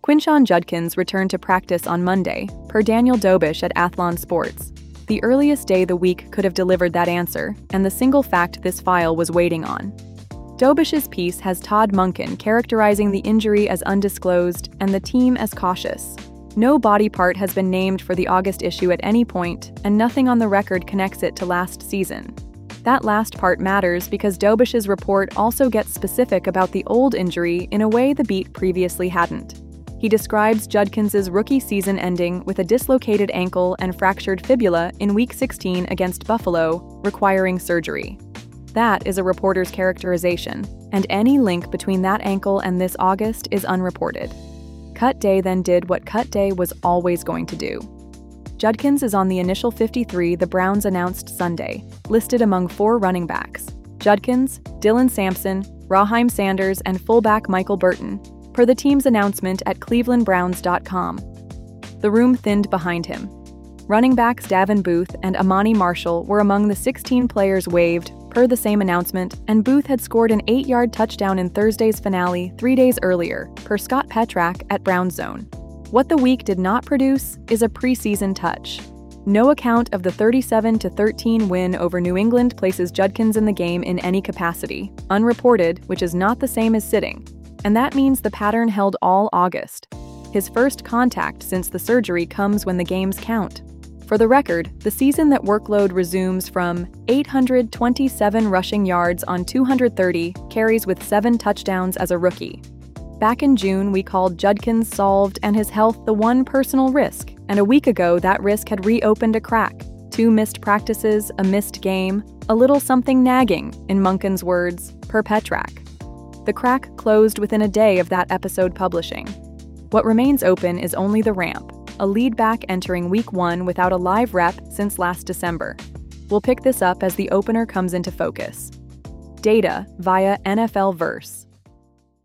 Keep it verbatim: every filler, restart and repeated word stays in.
Quinshon Judkins returned to practice on Monday, per Daniel Dobish at Athlon Sports. The earliest day the week could have delivered that answer, and the single fact this file was waiting on. Dobish's piece has Todd Monken characterizing the injury as undisclosed and the team as cautious. No body part has been named for the August issue at any point, and nothing on the record connects it to last season. That last part matters because Dobish's report also gets specific about the old injury in a way the beat previously hadn't. He describes Judkins's rookie season ending with a dislocated ankle and fractured fibula in Week sixteen against Buffalo, requiring surgery. That is a reporter's characterization, and any link between that ankle and this August is unreported. Cut Day then did what Cut Day was always going to do. Judkins is on the initial fifty-three the Browns announced Sunday, listed among four running backs: Judkins, Dylan Sampson, Raheim Sanders, and fullback Michael Burton, per the team's announcement at cleveland browns dot com. The room thinned behind him. Running backs Davin Booth and Amani Marshall were among the sixteen players waived, per the same announcement, and Booth had scored an eight-yard touchdown in Thursday's finale three days earlier, per Scott Petrak at Brown Zone. What the week did not produce is a preseason touch. No account of the thirty-seven to thirteen win over New England places Judkins in the game in any capacity, unreported, which is not the same as sitting, and that means the pattern held all August. His first contact since the surgery comes when the games count. For the record, the season that workload resumes from eight hundred twenty-seven rushing yards on two hundred thirty carries with seven touchdowns as a rookie. Back in June, we called Judkins solved and his health the one personal risk, and a week ago that risk had reopened a crack. Two missed practices, a missed game, a little something nagging, in Monken's words, per Petrak. The crack closed within a day of that episode publishing. What remains open is only the ramp, a lead back entering week one without a live rep since last December. We'll pick this up as the opener comes into focus. Data via N F L Verse.